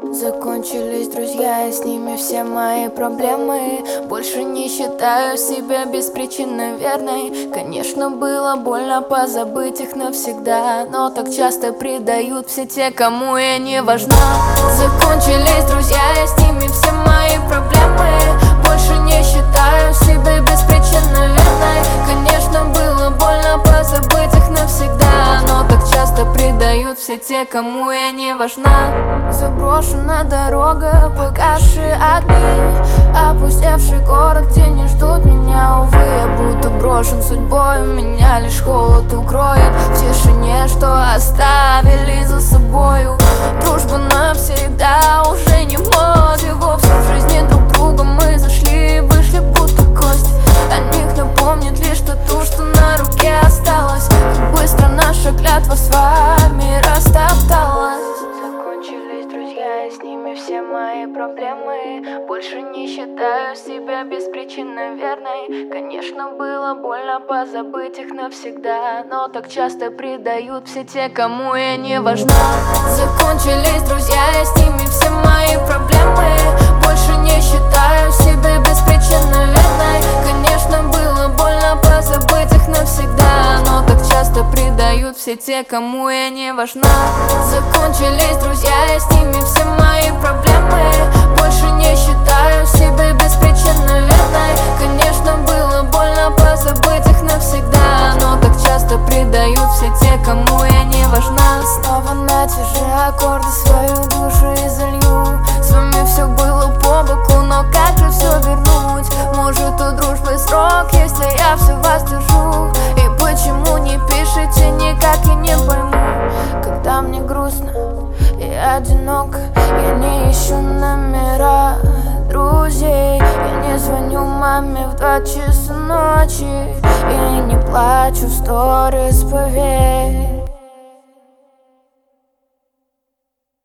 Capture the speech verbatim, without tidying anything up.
Закончились друзья, и с ними все мои проблемы. Больше не считаю себя беспричинно верной. Конечно, было больно позабыть их навсегда, но так часто предают все те, кому я не важна. Закончились друзья, и с ними все мои проблемы. Больше не считаю себя беспричинно верной. Конечно, было больно позабыть их навсегда, но так часто предают все те, кому я не важна. Заброшена дорога, погасшие огни, опустевший город, где не ждут меня, увы. Я будто брошен судьбой, меня лишь холод укроет в тишине, что оставили за собою. Дружба навсегда уже не мотив, вовсе в жизни друг друга мы зашли и вышли будто кость. О них напомнит лишь тату, что на руке осталось. Как быстро наша клятва с вами растопталась. И с ними все мои проблемы. Больше не считаю себя беспричинно верной. Конечно, было больно позабыть их навсегда, но так часто предают все те, кому я не важна. Закончились друзья, и с ними все мои проблемы. Больше не считаю себя беспричинно верной. Конечно, было больно позабыть их навсегда, но так часто предают все те, кому я не важна. Закончились друзья, и с ними все мои проблемы. Больше не считаю себя беспричинно верной. Конечно, было больно позабыть их навсегда, но так часто предают все те, кому я не важна. Снова на те же аккорды свою душу изолью. С вами все было по боку, но как же все вернуть? Может, у дружбы срок, если я все вас держу? И почему не пишете, никак и не пойму. Когда мне грустно и одиноко, я не ищу номера друзей. Я не звоню маме в два часа ночи и не плачу в сторис, поверь.